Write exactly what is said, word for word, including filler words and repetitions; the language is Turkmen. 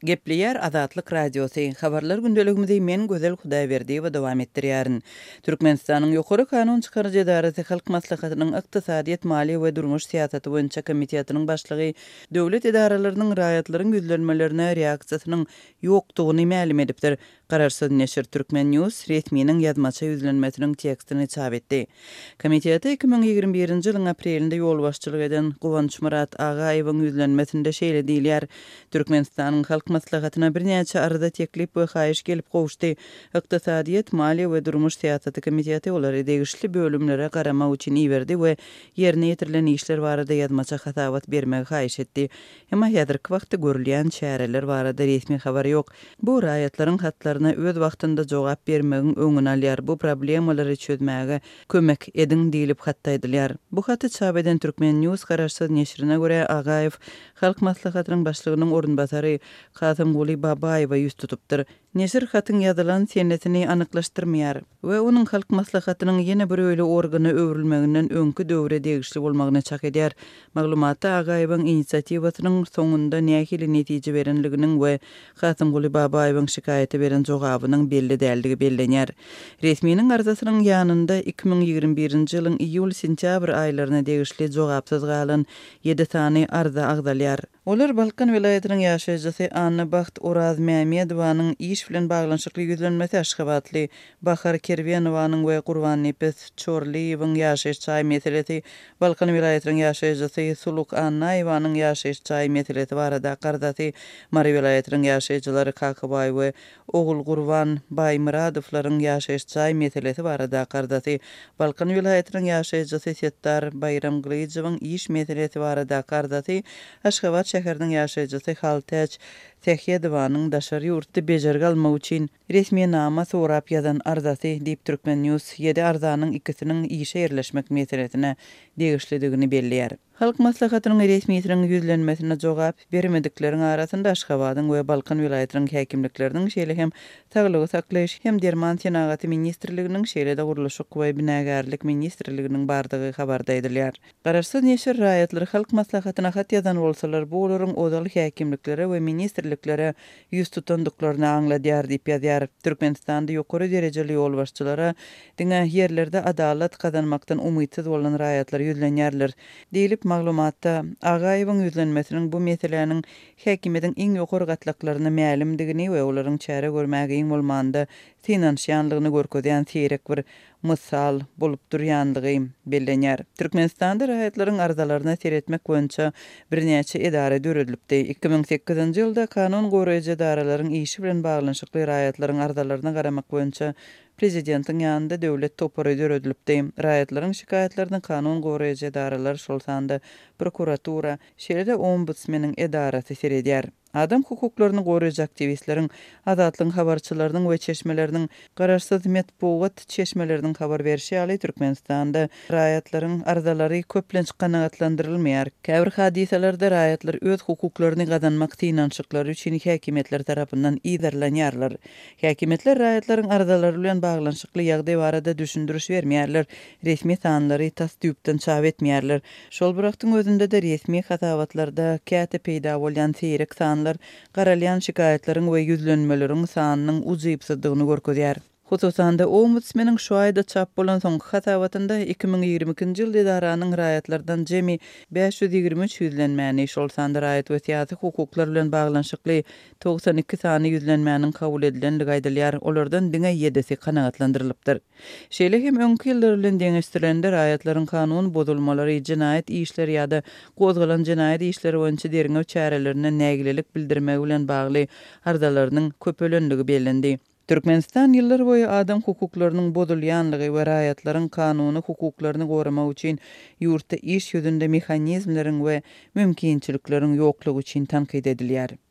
Gepleyer Azatlyk Radiosu. Habarlar gündeligimizde men Gözel Hudaýberdi we dowam etdirýärin. Türkmenistanyň ýokary kanun çykarjy edarasy Halk Maslahatynyň ykdysadyýet, maliýe we durmuş syýasaty boýunça komitetining başlygy döwlet edaralarynyň raýatlaryň güzlenmelerine reaksiýasynyň ýokdugyny ma'lum edipdir. Gararsız neşir Türkmen News resminiň ýazmaça yüzlenmesiniň tekstini çap etdi. Komiteti iki bin ýygrimi birinji ýylyň aprelinde ýol başçylyk eden Gowanyş Murat Agaýewiň yüzlenmesinde şeýle diýilýär. Türkmenistanyň Halk Maslahatyna birnäçe arada teklip we haýyş gelip gowuşdy. Ykdysadyýet, maliýe we durmuş syýasaty komiteti olary degişli bölümlere garamak üçin iberdi we ýerine ýetirilen işler barada ýazmaça hatabat bermegi haýyş etdi. Emma häzirki wagtda görülýän çäreler barada resmi habar ýok. Bu raýatlaryň hatlaryna öz wagtynda jogap bermegiň öňüne alýar. Bu problemalary çözmäge kömek edin diýilip hatdaýdylýar. Bu haty çap eden Türkmen News gararsız neşrine görä Agaýew Halk Maslahatynyň başlygynyň orunbasary Kasym Guly Babaýewa ýüz tutupdyr. Neşir hatyň ýazylan senetini anyklaşdyrmaýar we onuň Halk Maslahatynyň ýene bir öýle organa öwrülmeginden öňkü döwre degişli bolmagyna çak edýär. Maglumatda Agaýewiň inisiatiwasynyň soňunda nähili netije berenliginiň we Kasym Guly Babaýewiň şikaýaty beren jogabynyň belli däligi bellenýär. Resminiň arzasynyň ýanynda iki bin ýygrimi birinji ýylyň iýul-sentýabr aýlaryna degişli jogapsyz galan ýedi sany arza agdalýar. Olar Balkan vilayatynyň ýaşaýjysy Anna Baht Oraz Mämedowanyň iş bilen baglanşykly ýüzlenmesi aşgabatly, Bahar Kerbenowanyň we Gurban Nepes Çorliýewiň ýaşaýyş çaý meselesi, Balkan vilayatynyň ýaşaýjysy Suluk Annaýewanyň ýaşaýyş çaý meselesi barada gardaty, Mary vilayatynyň ýaşaýjylary Kakabay we Ogul Gurban Baýmuradowlaryň ýaşaýyş çaý meselesi barada gardaty, Balkan vilayatynyň ýaşaýjysy Settar Bayramgylyjewiň iş meselesi barada gardaty, Aşgabat şäheriniň ýaşaýjysy Haltaç Tehiyedowanyň daşary ýurtdy bejerge almak üçin resmi nama sorap ýazan arzasy diýip Türkmen News ýedi arzanyň ikisiniň işe ýerleşmek meselesine degişlidigini belliýär. Halk Maslahatynyň resmiýetiniň yüzlenmesine jogap bermedikleriň arasynda Aşgabatyň we Balkan vilayatynyň häkimlikleriniň şeýle hem Saglygy saklaýyş hem Derman Senagaty ministrliginiň şeýle-de guruluşyk we binägärlik ministrliginiň bardygy habarda edilýär. Gararsız neşir raýatlary Halk Maslahatyna hat ýazan bolsalar, bu olaryň odaly häkimliklere we ministrliklere ýüz tutandyklaryny aňladýar diýip ýazýar. Türkmenistanda ýokary derejeli ýol başçylara diňe ýerlerde adalet kazanmakdan umytsyz bolan raýatlar yüzlenýärler diýilip maglumatda Agaýewiň yüzlenmesiniň bu meseleniň häkimetiň iň ýokary gatlaklaryna ma'lumdigini we olaryň çäre görmäge iň bolmanda finansiýanlygyny görkezýän seýrek bir mysal bolup durýandygy bellenýär. Türkmenistanda raýatlaryň arzalaryna seretmek boýunça birnäçe edara döredilipdi. iki bin sekizinji ýylda kanun goraýjy edaralaryň işi bilen baglanşykly raýatlaryň arzalaryna garamak boýunça prezidentiň ýanynda döwlet topary döredilipdi. Raýatlaryň şikaýatlaryny kanun goraýjy edaralar şol sanda prokuratura, şeýle-de ombudsmeniň edarasy seredýär. Adam hukuklaryny goraýjy aktivistleriň, azatlyň habarçylarynyň we çeşmeleriniň gararsız medpuwat çeşmeleriniň habar berişi ýaly Türkmenistanda raýatlaryň arzalary köplenç kanagatlandyrylmaýar. Käbir hadiselerde raýatlar öz hukuklaryny gazanmak tynançyklary üçin häkimetler tarapyndan iýerlenýärler. Häkimetler raýatlaryň arzalary bilen baglanşykly ýagdaý barada düşündiriş bermeýärler, resmi sanlary tasdiýupdan çap etmeýärler. Şol birakdyň özünde de resmi hatabatlarda käte peýda bolýan seýrek sanlar garalyan şikaýatlaryň we yüzlenmeleriň sanynyň uzypsyzdygyny görkezýär. Hususan da ombudsmeniň şu aýda çap bolan soňky hatabatynda iki bin ýygrimi ikinji ýylda edaranyň raýatlardan jemi beş ýüz ýygrimi üç yüzlenmäni, şol sanda raýat we syýasy hukuklar bilen baglanşykly doksan iki sany yüzlenmäniň kabul edilenligi aýdylýar. Olardan diňe ýedisi kanagatlandyrylypdyr. Şeýle hem öňkü ýyllar bilen deňeşdirilende raýatlaryň kanun bozulmalary, jinaýat işleri ýa-da gozgalan jinaýat işleri boýunça derňew çärelerine nägilelik bildirmegi bilen bagly arzalarynyň köpelenligi bellendi. Türkmenistan ýyllar boýu adam hukuklarynyň bozulýanlygy we raýatlaryň kanuny hukuklaryny goramak üçin ýurtda iş ýüzünde mexanizmlaryň we mümkinçilikleriň ýoklugy üçin tanqid edilýär.